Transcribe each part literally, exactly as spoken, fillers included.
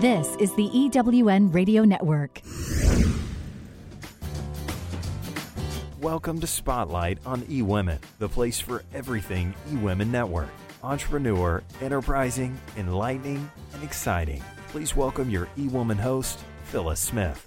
This is the E W N Radio Network. Welcome to Spotlight on eWomen, the place for everything eWomen Network. Entrepreneur, enterprising, enlightening, and exciting. Please welcome your eWomen host, Phyllis Smith.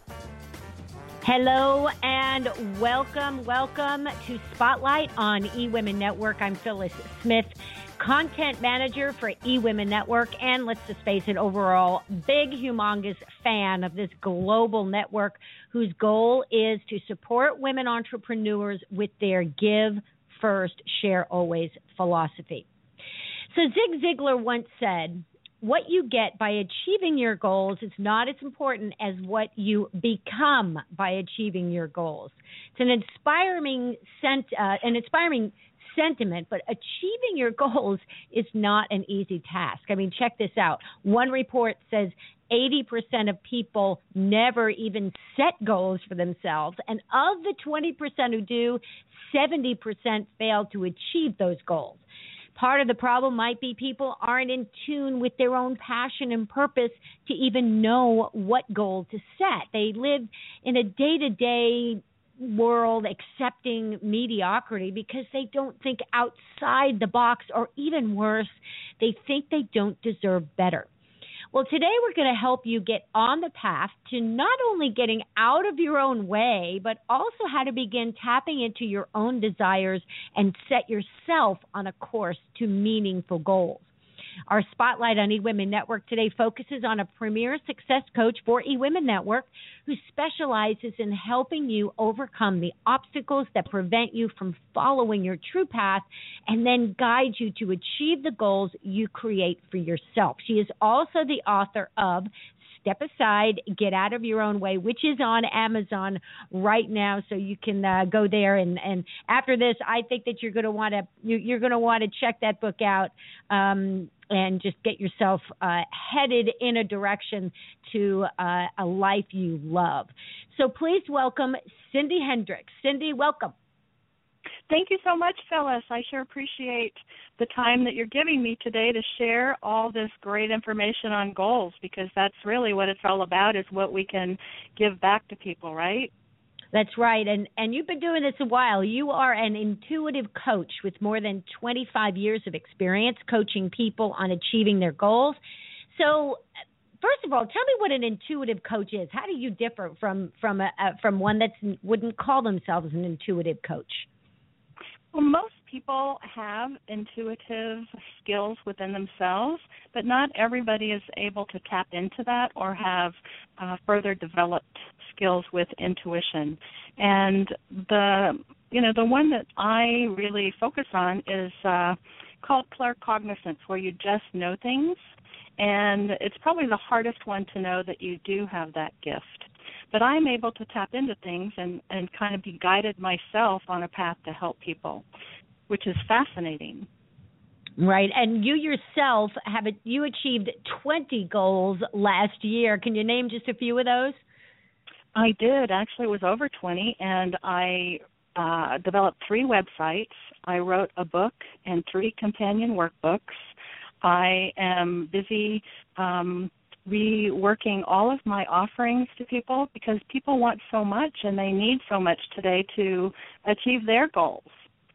Hello and welcome, welcome to Spotlight on eWomen Network. I'm Phyllis Smith, content manager for eWomen Network, and let's just face it, overall big, humongous fan of this global network whose goal is to support women entrepreneurs with their give first, share always philosophy. So Zig Ziglar once said, what you get by achieving your goals is not as important as what you become by achieving your goals. It's an inspiring sent, uh, an inspiring sentiment, but achieving your goals is not an easy task. I mean, check this out. One report says eighty percent of people never even set goals for themselves, and of the twenty percent who do, seventy percent fail to achieve those goals. Part of the problem might be people aren't in tune with their own passion and purpose to even know what goal to set. They live in a day-to-day world accepting mediocrity because they don't think outside the box, or even worse, they think they don't deserve better. Well, today we're going to help you get on the path to not only getting out of your own way, but also how to begin tapping into your own desires and set yourself on a course to meaningful goals. Our Spotlight on eWomen Network today focuses on a premier success coach for eWomen Network who specializes in helping you overcome the obstacles that prevent you from following your true path and then guide you to achieve the goals you create for yourself. She is also the author of Step Aside, Get Out of Your Own Way, which is on Amazon right now, so you can uh, go there. And, and after this, I think that you're going to want to you're, you're going to want to check that book out um, and just get yourself uh, headed in a direction to uh, a life you love. So please welcome Cindy Hendricks. Cindy, welcome. Thank you so much, Phyllis. I sure appreciate the time that you're giving me today to share all this great information on goals, because that's really what it's all about, is what we can give back to people, right? That's right. And and you've been doing this a while. You are an intuitive coach with more than twenty-five years of experience coaching people on achieving their goals. So first of all, tell me what an intuitive coach is. How do you differ from from a, a, from one that wouldn't call themselves an intuitive coach? Well, most people have intuitive skills within themselves, but not everybody is able to tap into that or have uh, further developed skills with intuition. And the, you know, the one that I really focus on is uh, called claircognizance, where you just know things. And it's probably the hardest one to know that you do have that gift. But I'm able to tap into things and, and kind of be guided myself on a path to help people, which is fascinating. Right. And you yourself, have it, you achieved twenty goals last year. Can you name just a few of those? I did. Actually, it was over twenty, and I uh, developed three websites. I wrote a book and three companion workbooks. I am busy um reworking all of my offerings to people, because people want so much and they need so much today to achieve their goals.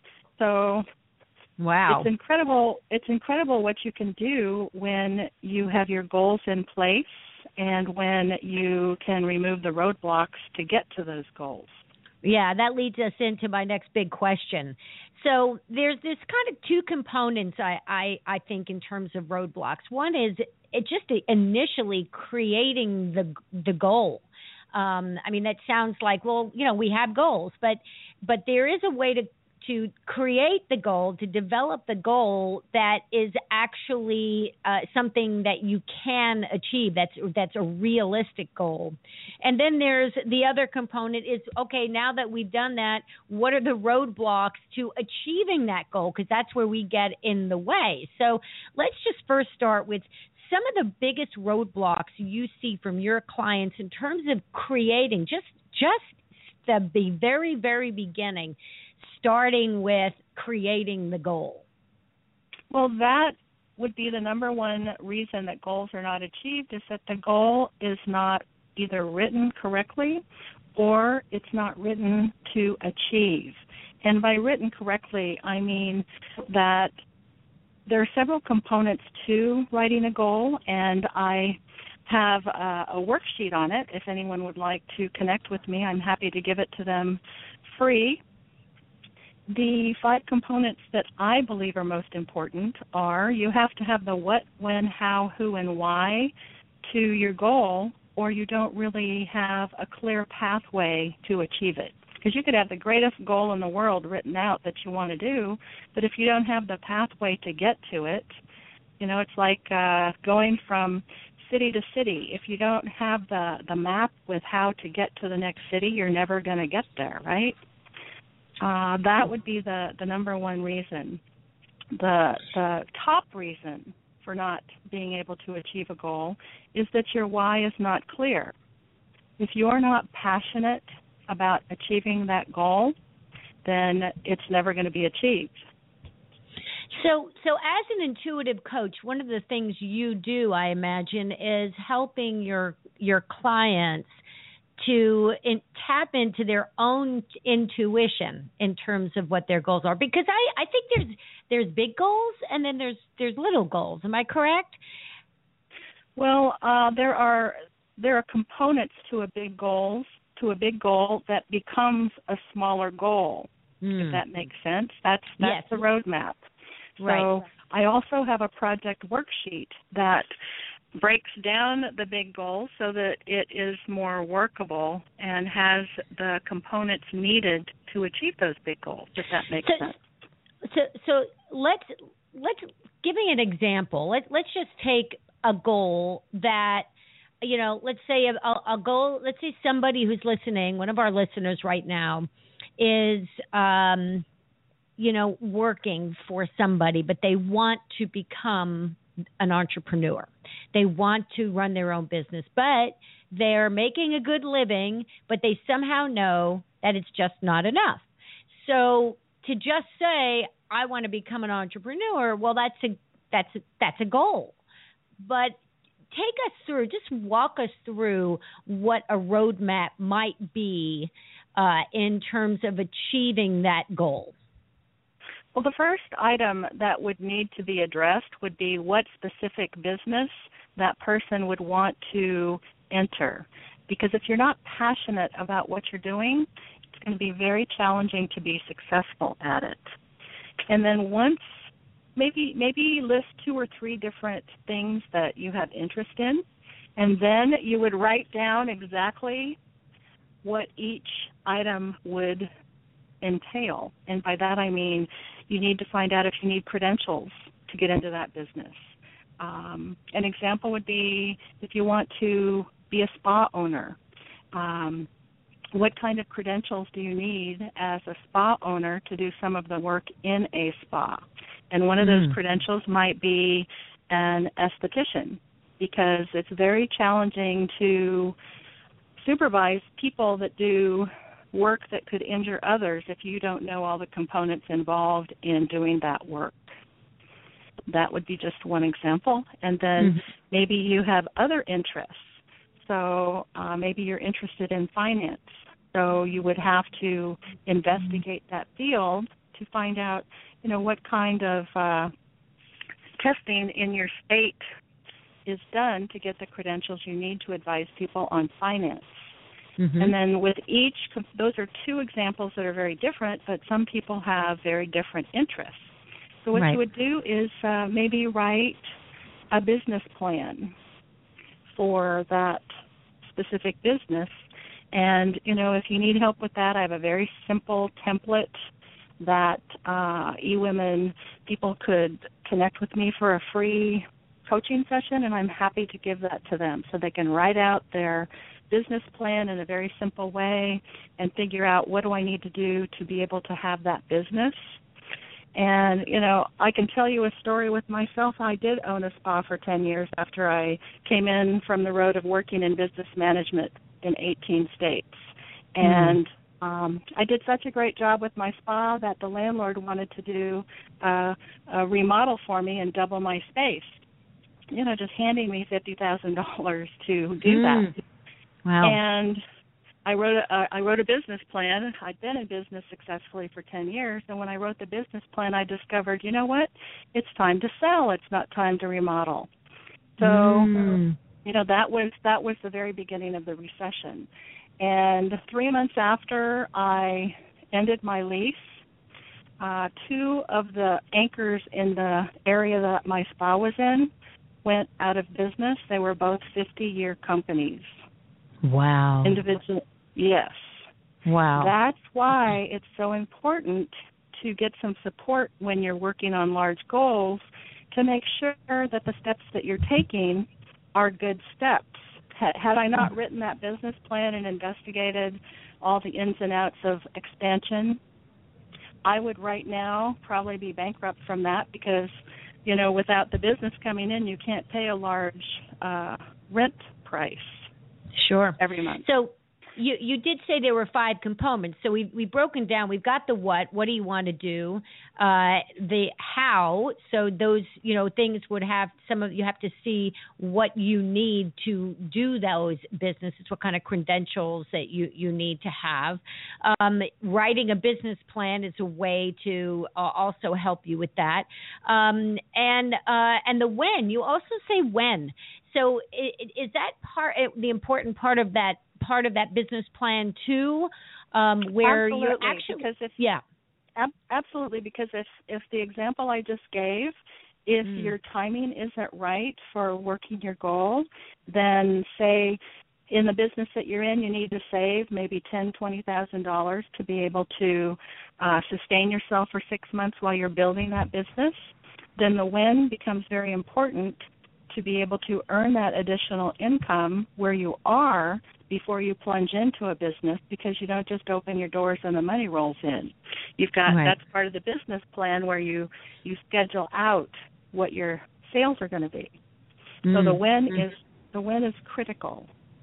So wow. It's incredible it's incredible what you can do when you have your goals in place and when you can remove the roadblocks to get to those goals. Yeah, that leads us into my next big question. So there's this kind of two components, I, I, I think, in terms of roadblocks. One is it just initially creating the the goal. Um, I mean, that sounds like, well, you know, we have goals, but but there is a way to to create the goal, to develop the goal that is actually uh, something that you can achieve. That's that's a realistic goal. And then there's the other component is, okay, now that we've done that, what are the roadblocks to achieving that goal? Because that's where we get in the way. So let's just first start with some of the biggest roadblocks you see from your clients in terms of creating, just just the, the very, very beginning, starting with creating the goal. Well, that would be the number one reason that goals are not achieved is that the goal is not either written correctly or it's not written to achieve. And by written correctly, I mean that there are several components to writing a goal, and I have a, a worksheet on it. If anyone would like to connect with me, I'm happy to give it to them free. The five components that I believe are most important are you have to have the what, when, how, who, and why to your goal, or you don't really have a clear pathway to achieve it. Because you could have the greatest goal in the world written out that you want to do, but if you don't have the pathway to get to it, you know, it's like uh, going from city to city. If you don't have the, the map with how to get to the next city, you're never going to get there, right? Uh, that would be the, the number one reason. The, the top reason for not being able to achieve a goal is that your why is not clear. If you're not passionate about achieving that goal, then it's never going to be achieved. So, so as an intuitive coach, one of the things you do, I imagine, is helping your your clients to in, tap into their own intuition in terms of what their goals are. Because I, I think there's there's big goals and then there's there's little goals. Am I correct? Well, uh, there are there are components to a big goals to a big goal that becomes a smaller goal. Mm. If that makes sense, that's that's yes. the roadmap. Right. So I also have a project worksheet that breaks down the big goal so that it is more workable and has the components needed to achieve those big goals, if that makes so, sense. So so let's let's give me an example. Let let's just take a goal that, you know, let's say a, a goal, let's say somebody who's listening, one of our listeners right now is um you know, working for somebody, but they want to become an entrepreneur. They want to run their own business, but they're making a good living, but they somehow know that it's just not enough. So to just say, I want to become an entrepreneur, well, that's a, that's a, that's a goal. But take us through, just walk us through what a roadmap might be uh, in terms of achieving that goal. Well, the first item that would need to be addressed would be what specific business that person would want to enter. Because if you're not passionate about what you're doing, it's going to be very challenging to be successful at it. And then once, maybe maybe list two or three different things that you have interest in, and then you would write down exactly what each item would entail. And by that I mean you need to find out if you need credentials to get into that business. Um, an example would be if you want to be a spa owner. Um, what kind of credentials do you need as a spa owner to do some of the work in a spa? And one of those mm. credentials might be an esthetician, because it's very challenging to supervise people that do work that could injure others if you don't know all the components involved in doing that work. That would be just one example. And then mm-hmm. maybe you have other interests. So uh, maybe you're interested in finance. So you would have to investigate that field to find out, you know, what kind of uh, testing in your state is done to get the credentials you need to advise people on finance. Mm-hmm. And then with each, those are two examples that are very different, but some people have very different interests. So what right. you would do is uh, maybe write a business plan for that specific business. And, you know, if you need help with that, I have a very simple template that uh, eWomen people could connect with me for a free coaching session, and I'm happy to give that to them so they can write out their business plan in a very simple way and figure out what do I need to do to be able to have that business. And, you know, I can tell you a story with myself. I did own a spa for ten years after I came in from the road of working in business management in eighteen states. And mm. Um, I did such a great job with my spa that the landlord wanted to do uh, a remodel for me and double my space. You know, just handing me fifty thousand dollars to do mm. that. Wow. And I wrote a, uh, I wrote a business plan. I'd been in business successfully for ten years, and when I wrote the business plan, I discovered, you know what? It's time to sell. It's not time to remodel. So, mm. you know, that was that was the very beginning of the recession. And three months after I ended my lease, uh, two of the anchors in the area that my spa was in went out of business. They were both fifty-year companies. Wow. Individual, yes. Wow. That's why it's so important to get some support when you're working on large goals to make sure that the steps that you're taking are good steps. Had I not written that business plan and investigated all the ins and outs of expansion, I would right now probably be bankrupt from that because, you know, without the business coming in, you can't pay a large uh, rent price. Sure. Every month. So you you did say there were five components. So we've, we've broken down. We've got the what. What do you want to do? Uh, the how. So those, you know, things would have some of, you have to see what you need to do those businesses, what kind of credentials that you, you need to have. Um, writing a business plan is a way to uh, also help you with that. Um, and uh, and the when. You also say when. So is that part, the important part of that part of that business plan too, um, where absolutely, you're actually, because if, yeah, ab- absolutely, because if if the example I just gave, if mm. your timing isn't right for working your goal, then say in the business that you're in, you need to save maybe ten thousand dollars, twenty thousand dollars to be able to uh, sustain yourself for six months while you're building that business. Then the when becomes very important to be able to earn that additional income where you are before you plunge into a business, because you don't just open your doors and the money rolls in. You've got right. That's part of the business plan where you, you schedule out what your sales are going to be. Mm. So the when mm. is the when is critical.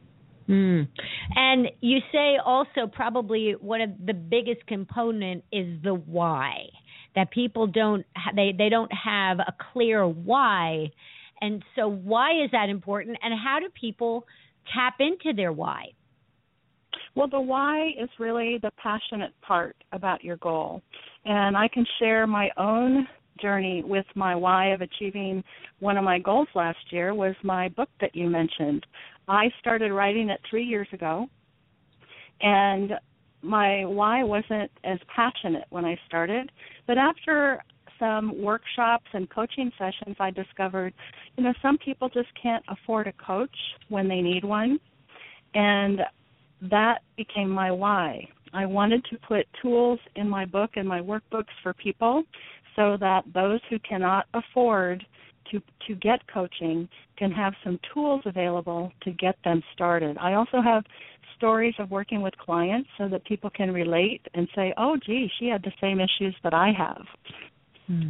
Mm. And you say also probably one of the biggest component is the why, that people don't they they don't have a clear why. And so why is that important, and how do people tap into their why? Well, the why is really the passionate part about your goal. And I can share my own journey with my why of achieving one of my goals last year was my book that you mentioned. I started writing it three years ago, and my why wasn't as passionate when I started. But after some workshops and coaching sessions, I discovered, you know, some people just can't afford a coach when they need one. And that became my why. I wanted to put tools in my book and my workbooks for people so that those who cannot afford to to get coaching can have some tools available to get them started. I also have stories of working with clients so that people can relate and say, oh, gee, she had the same issues that I have. Hmm.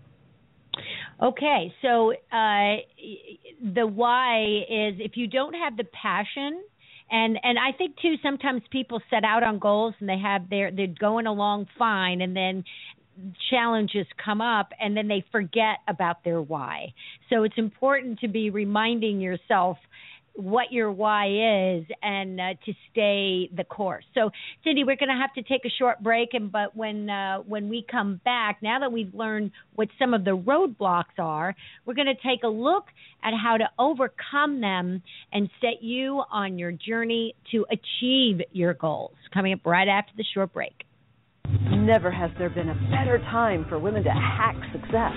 Okay, so uh, the why is if you don't have the passion, and and I think too sometimes people set out on goals and they have their they're going along fine, and then challenges come up and then they forget about their why. So it's important to be reminding yourself what your why is and uh, to stay the course. So, Cindy, we're going to have to take a short break, and but when uh, when we come back, now that we've learned what some of the roadblocks are, we're going to take a look at how to overcome them and set you on your journey to achieve your goals. Coming up right after the short break. Never has there been a better time for women to hack success.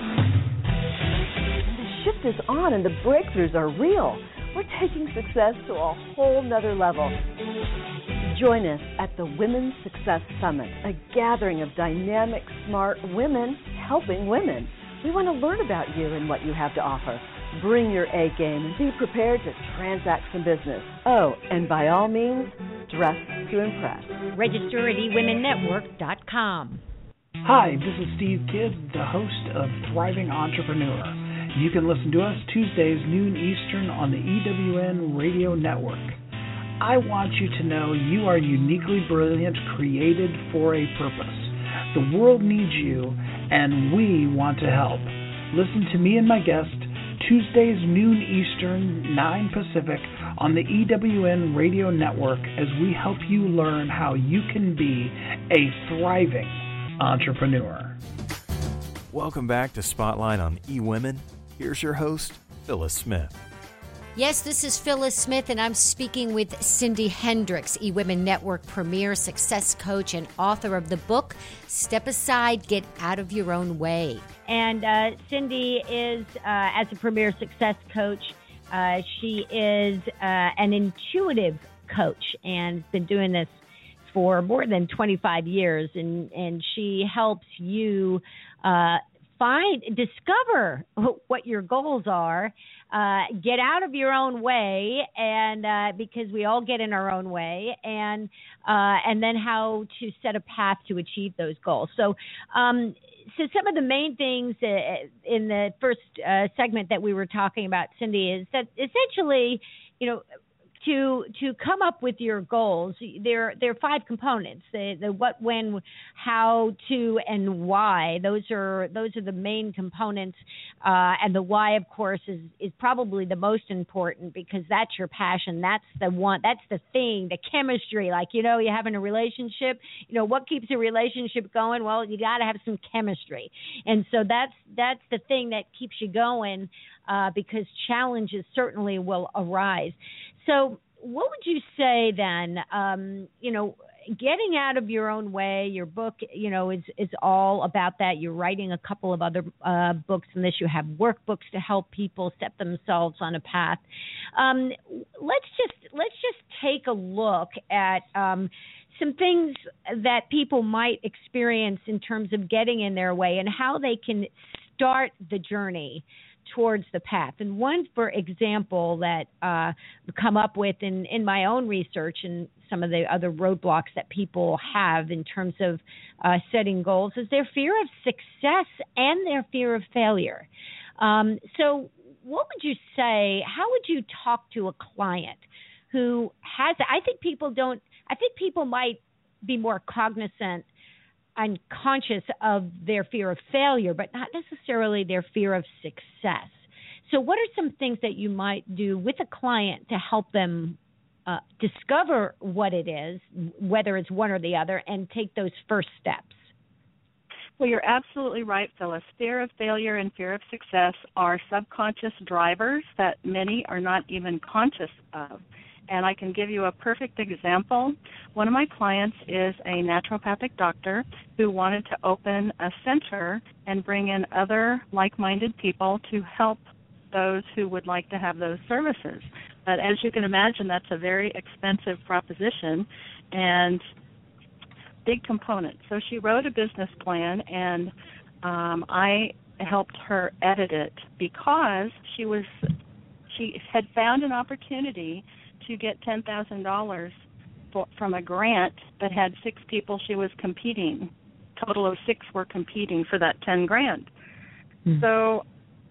The shift is on and the breakthroughs are real. We're taking success to a whole nother level. Join us at the Women's Success Summit, a gathering of dynamic, smart women helping women. We want to learn about you and what you have to offer. Bring your A game and be prepared to transact some business. Oh, and by all means, dress to impress. Register at e women network dot com. Hi, this is Steve Kidd, the host of Thriving Entrepreneur. You can listen to us Tuesdays, noon Eastern on the E W N Radio Network. I want you to know you are uniquely brilliant, created for a purpose. The world needs you, and we want to help. Listen to me and my guest Tuesdays, noon Eastern, nine Pacific, on the E W N Radio Network as we help you learn how you can be a thriving entrepreneur. Welcome back to Spotlight on eWomen. Here's your host, Phyllis Smith. Yes, this is Phyllis Smith, and I'm speaking with Cindy Hendricks, eWomen Network premier success coach and author of the book, Step Aside, Get Out of Your Own Way. And uh, Cindy is, uh, as a premier success coach, uh, she is uh, an intuitive coach and has been doing this for more than twenty-five years. And, and she helps you uh, find, discover what your goals are, uh, get out of your own way, and uh, because we all get in our own way, and uh, and then how to set a path to achieve those goals. So, um, so some of the main things uh, in the first uh, segment that we were talking about, Cindy, is that essentially, you know, to to come up with your goals, there there are five components: the, the what, when, how, to, and why. Those are those are the main components, uh, and the why, of course, is is probably the most important because that's your passion. That's the one. That's the thing. The chemistry, like you know, you having a relationship. You know, what keeps a relationship going? Well, you got to have some chemistry, and so that's that's the thing that keeps you going, uh, because challenges certainly will arise. So what would you say then, um, you know, getting out of your own way, your book, you know, is, is all about that. You're writing a couple of other uh, books in this. You have workbooks to help people set themselves on a path. Um, let's just let's just take a look at um, some things that people might experience in terms of getting in their way and how they can start the journey towards the path. And one, for example, that uh, come up with in, in my own research and some of the other roadblocks that people have in terms of uh, setting goals is their fear of success and their fear of failure. Um, so what would you say, how would you talk to a client who has, I think people don't, I think people might be more cognizant and conscious of their fear of failure, but not necessarily their fear of success. So what are some things that you might do with a client to help them uh, discover what it is, whether it's one or the other, and take those first steps? Well, you're absolutely right, Phyllis. Fear of failure and fear of success are subconscious drivers that many are not even conscious of. And I can give you a perfect example. One of my clients is a naturopathic doctor who wanted to open a center and bring in other like-minded people to help those who would like to have those services. But as you can imagine, that's a very expensive proposition and big component. So she wrote a business plan, and um, I helped her edit it because she was she had found an opportunity to get ten thousand dollars from a grant that had six people she was competing. Total of six were competing for that ten grand. Mm. So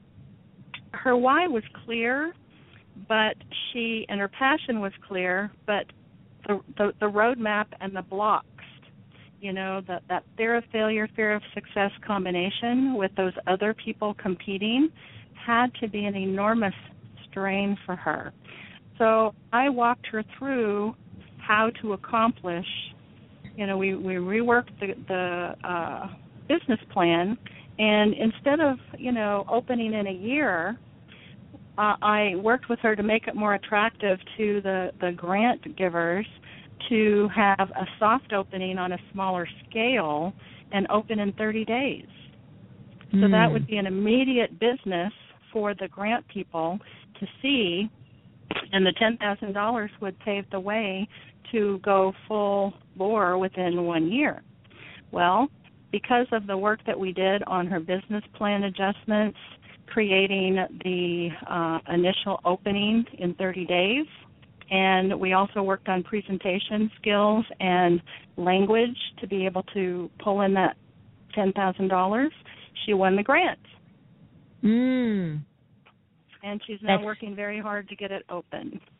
her why was clear, but she, and her passion was clear, but the the, the roadmap and the blocks, you know, that, that fear of failure, fear of success combination with those other people competing had to be an enormous strain for her. So I walked her through how to accomplish, you know, we, we reworked the, the uh, business plan, and instead of, you know, opening in a year, uh, I worked with her to make it more attractive to the, the grant givers to have a soft opening on a smaller scale and open in thirty days. Mm. So that would be an immediate business for the grant people to see, and the ten thousand dollars would pave the way to go full bore within one year. Well, because of the work that we did on her business plan adjustments, creating the uh, initial opening in thirty days, and we also worked on presentation skills and language to be able to pull in that ten thousand dollars, she won the grant. Mm. And she's now That's, working very hard to get it open.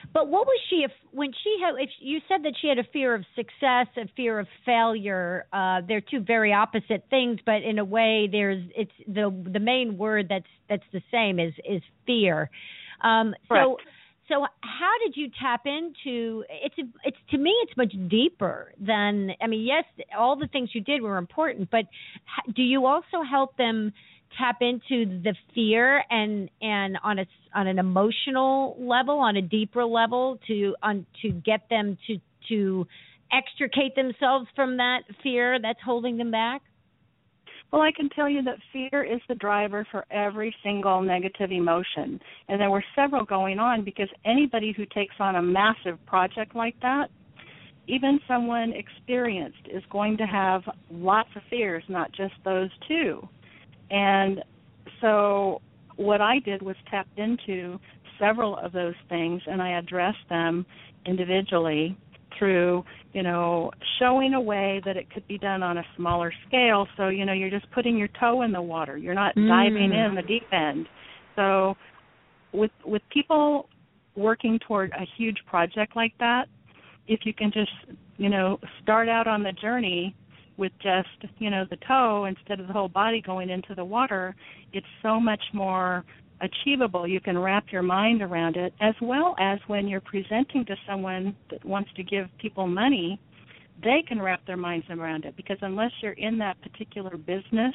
But what was she, if, when she had, if you said that she had a fear of success, a fear of failure, uh, they're two very opposite things, but in a way there's, it's the, the main word that's, that's the same is, is fear. Um, so, so how did you tap into, it's, it's, to me, it's much deeper than, I mean, yes, all the things you did were important, but do you also help them tap into the fear and, and on a, on an emotional level, on a deeper level to, on, to get them to, to extricate themselves from that fear that's holding them back? Well, I can tell you that fear is the driver for every single negative emotion. And there were several going on because anybody who takes on a massive project like that, even someone experienced, is going to have lots of fears, not just those two. And so what I did was tapped into several of those things, and I addressed them individually through, you know, showing a way that it could be done on a smaller scale. So, you know, you're just putting your toe in the water. You're not mm. diving in the deep end. So with with people working toward a huge project like that, if you can just, you know, start out on the journey with just, you know, the toe instead of the whole body going into the water, it's so much more achievable. You can wrap your mind around it, as well as when you're presenting to someone that wants to give people money, they can wrap their minds around it, because unless you're in that particular business,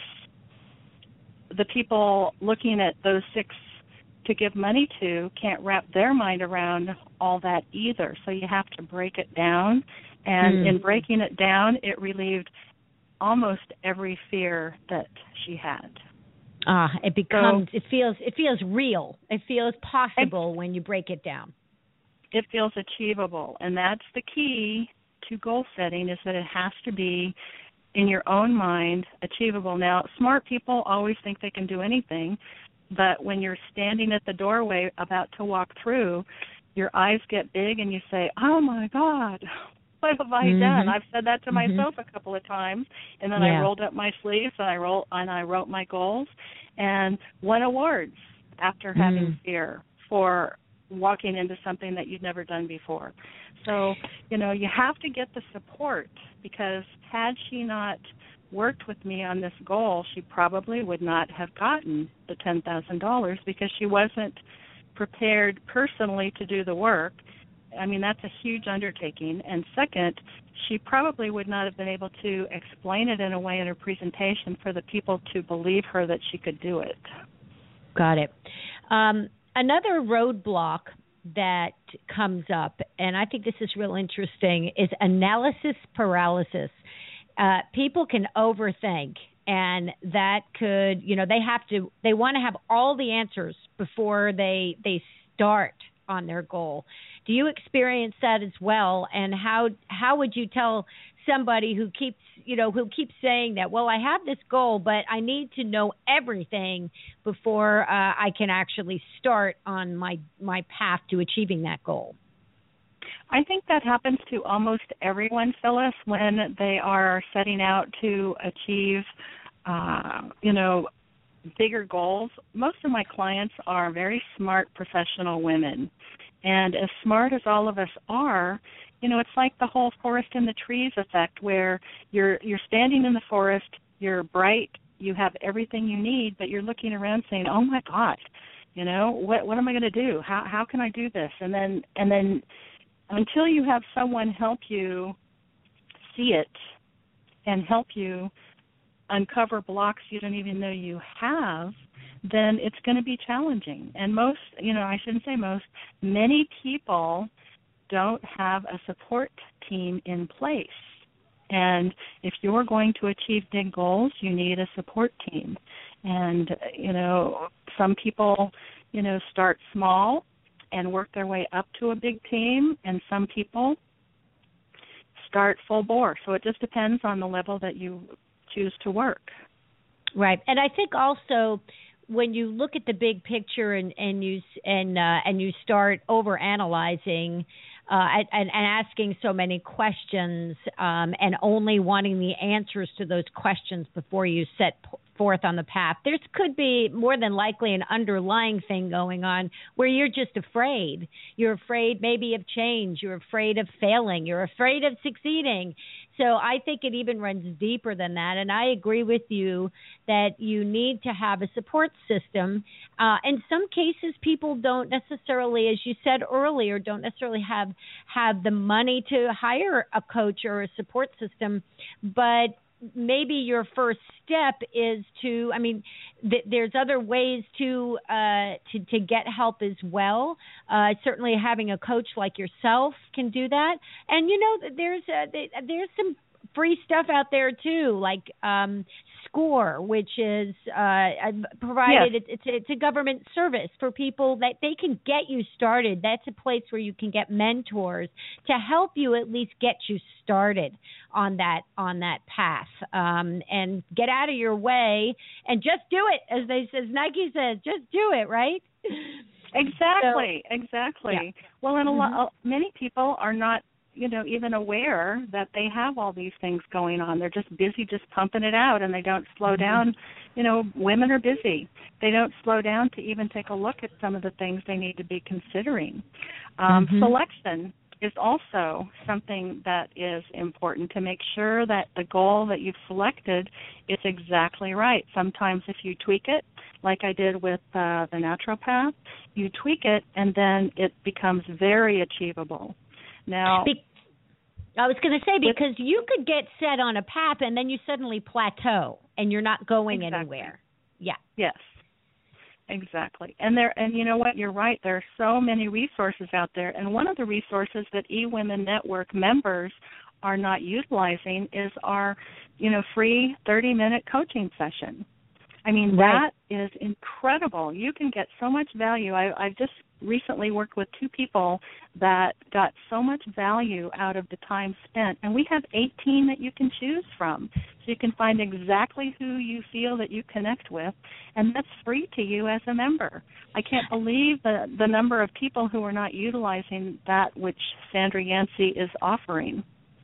the people looking at those six to give money to can't wrap their mind around all that either. So you have to break it down, and mm. in breaking it down, it relieved almost every fear that she had. Ah, it becomes, so, it feels, it feels real. It feels possible it, when you break it down. It feels achievable, and that's the key to goal setting, is that it has to be in your own mind achievable. Now, smart people always think they can do anything, but when you're standing at the doorway about to walk through, your eyes get big and you say, oh my God, what have I mm-hmm. done? I've said that to mm-hmm. myself a couple of times, and then yeah. I rolled up my sleeves and I roll and I wrote my goals and won awards after mm. having fear for walking into something that you'd never done before. So, you know, you have to get the support, because had she not worked with me on this goal, she probably would not have gotten the ten thousand dollars, because she wasn't prepared personally to do the work. I mean, that's a huge undertaking. And second, she probably would not have been able to explain it in a way in her presentation for the people to believe her that she could do it. Got it. Um, another roadblock that comes up, and I think this is real interesting, is analysis paralysis. Uh, people can overthink, and that could, you know, they have to, they want to have all the answers before they they start on their goal. Do you experience that as well? And how how would you tell somebody who keeps, you know, who keeps saying that, well, I have this goal, but I need to know everything before uh, I can actually start on my my path to achieving that goal? I think that happens to almost everyone, Phyllis, when they are setting out to achieve, uh, you know, bigger goals. Most of my clients are very smart professional women. And as smart as all of us are, you know, it's like the whole forest and the trees effect, where you're you're standing in the forest, you're bright, you have everything you need, but you're looking around saying, oh my God, you know, what what am I going to do? How how can I do this? And then and then until you have someone help you see it and help you uncover blocks you don't even know you have, then it's going to be challenging. And most, you know, I shouldn't say most, many people don't have a support team in place. And if you're going to achieve big goals, you need a support team. And, you know, some people, you know, start small and work their way up to a big team, and some people start full bore. So it just depends on the level that you choose to work. Right. And I think also when you look at the big picture and, and you and uh, and you start over analyzing uh, and, and asking so many questions um, and only wanting the answers to those questions before you set forth on the path. There could be more than likely an underlying thing going on where you're just afraid. You're afraid maybe of change. You're afraid of failing. You're afraid of succeeding. So I think it even runs deeper than that. And I agree with you that you need to have a support system. Uh, in some cases, people don't necessarily, as you said earlier, don't necessarily have have the money to hire a coach or a support system. But maybe your first step is to, I mean, th- there's other ways to, uh, to to get help as well. Uh, certainly having a coach like yourself can do that. And, you know, there's a, there's some free stuff out there, too, like um, SCORE, which is uh, provided, yes. it's, it's a government service for people that they can get you started. That's a place where you can get mentors to help you at least get you started on that on that path, um, and get out of your way and just do it, as they as Nike says, just do it, right? Exactly, so, exactly. Yeah. Well, and a mm-hmm. lot, many people are not, you know, even aware that they have all these things going on. They're just busy just pumping it out, and they don't slow mm-hmm. down. You know, women are busy. They don't slow down to even take a look at some of the things they need to be considering. Um, mm-hmm. Selection is also something that is important, to make sure that the goal that you've selected is exactly right. Sometimes if you tweak it, like I did with uh, the naturopath, you tweak it and then it becomes very achievable. Now, Be- I was going to say, because you could get set on a path and then you suddenly plateau and you're not going exactly. anywhere. Yeah. Yes. Exactly. And there, and you know what, you're right, there are so many resources out there, and one of the resources that eWomen Network members are not utilizing is our, you know, free thirty-minute coaching session. I mean, right. that is incredible. You can get so much value. I, I've just recently worked with two people that got so much value out of the time spent, and we have eighteen that you can choose from. So you can find exactly who you feel that you connect with, and that's free to you as a member. I can't believe the, the number of people who are not utilizing that which Sandra Yancey is offering.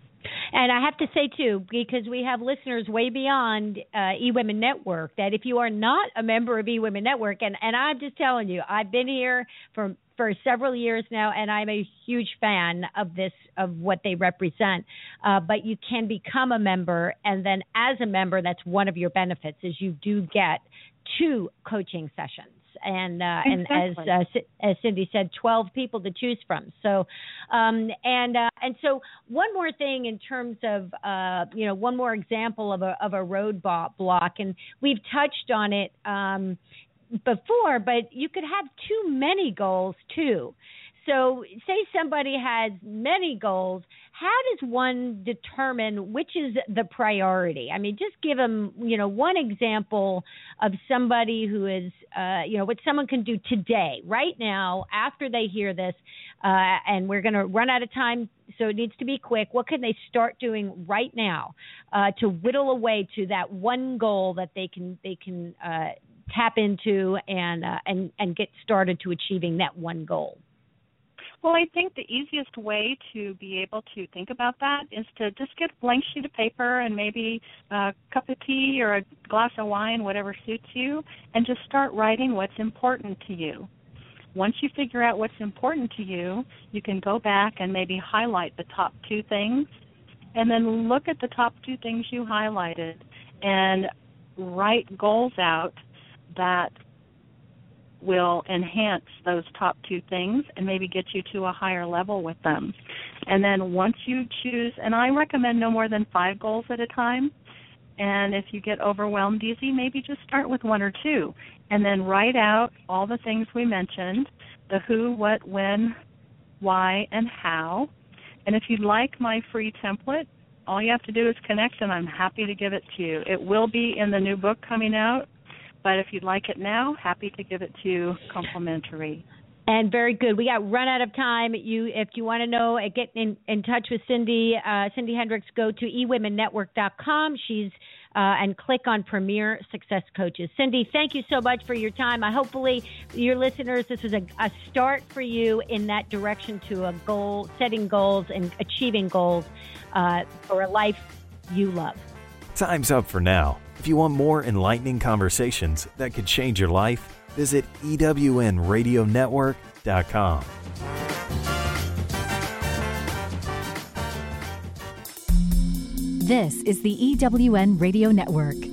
And I have to say, too, because we have listeners way beyond uh, eWomen Network, that if you are not a member of eWomen Network, and, and I'm just telling you, I've been here for for several years now, and I'm a huge fan of this, of what they represent. Uh, but you can become a member, and then as a member, that's one of your benefits, is you do get two coaching sessions. And uh, exactly. and as uh, as Cindy said, twelve people to choose from. So, um, and uh, and so one more thing in terms of uh, you know, one more example of a of a roadblock block, and we've touched on it um, before, but you could have too many goals too. So say somebody has many goals, how does one determine which is the priority? I mean, just give them, you know, one example of somebody who is, uh, you know, what someone can do today, right now, after they hear this, uh, and we're going to run out of time, so it needs to be quick. What can they start doing right now uh, to whittle away to that one goal that they can they can uh, tap into and uh, and and get started to achieving that one goal? Well, I think the easiest way to be able to think about that is to just get a blank sheet of paper and maybe a cup of tea or a glass of wine, whatever suits you, and just start writing what's important to you. Once you figure out what's important to you, you can go back and maybe highlight the top two things, and then look at the top two things you highlighted and write goals out that will enhance those top two things and maybe get you to a higher level with them. And then once you choose, and I recommend no more than five goals at a time, and if you get overwhelmed easy, maybe just start with one or two, and then write out all the things we mentioned, the who, what, when, why, and how. And if you'd like my free template, all you have to do is connect, and I'm happy to give it to you. It will be in the new book coming out, but if you'd like it now, happy to give it to you complimentary. And very good. We got run out of time. You, if you want to know, uh, get in, in touch with Cindy, uh, Cindy Hendricks, go to e women network dot com. She's uh, and click on Premier Success Coaches. Cindy, thank you so much for your time. I hopefully your listeners, this was a, a start for you in that direction to a goal, setting goals and achieving goals uh, for a life you love. Time's up for now. If you want more enlightening conversations that could change your life, visit E W N radio network dot com. This is the E W N Radio Network.